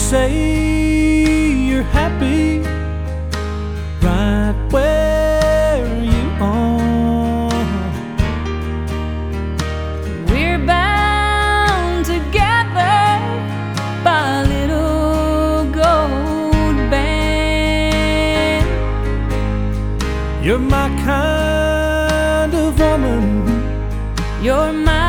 say you're happy right where you are. We're bound together by a little gold band. You're my kind of woman. You're my